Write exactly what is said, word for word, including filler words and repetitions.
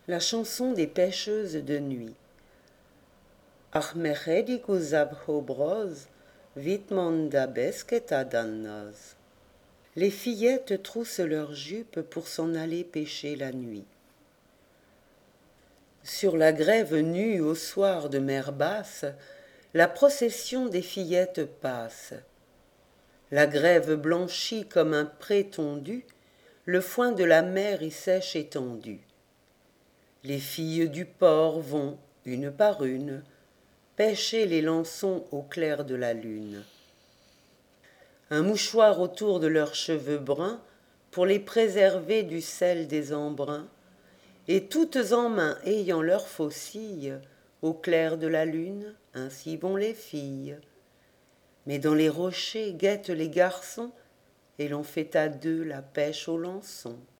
La chanson des pêcheuses de nuit. Ach mechedik uzab hobroz, vitmonda besketa dannaz. Les fillettes troussent leurs jupes pour s'en aller pêcher la nuit. Sur la grève nue au soir de mer basse, la procession des fillettes passe. La grève blanchit comme un pré tondu, le foin de la mer y sèche étendu. Les filles du port vont, une par une, pêcher les lançons au clair de la lune. Un mouchoir autour de leurs cheveux bruns pour les préserver du sel des embruns, et toutes en main ayant leurs faucilles, au clair de la lune, ainsi vont les filles. Mais dans les rochers guettent les garçons, et l'on fait à deux la pêche au lançon.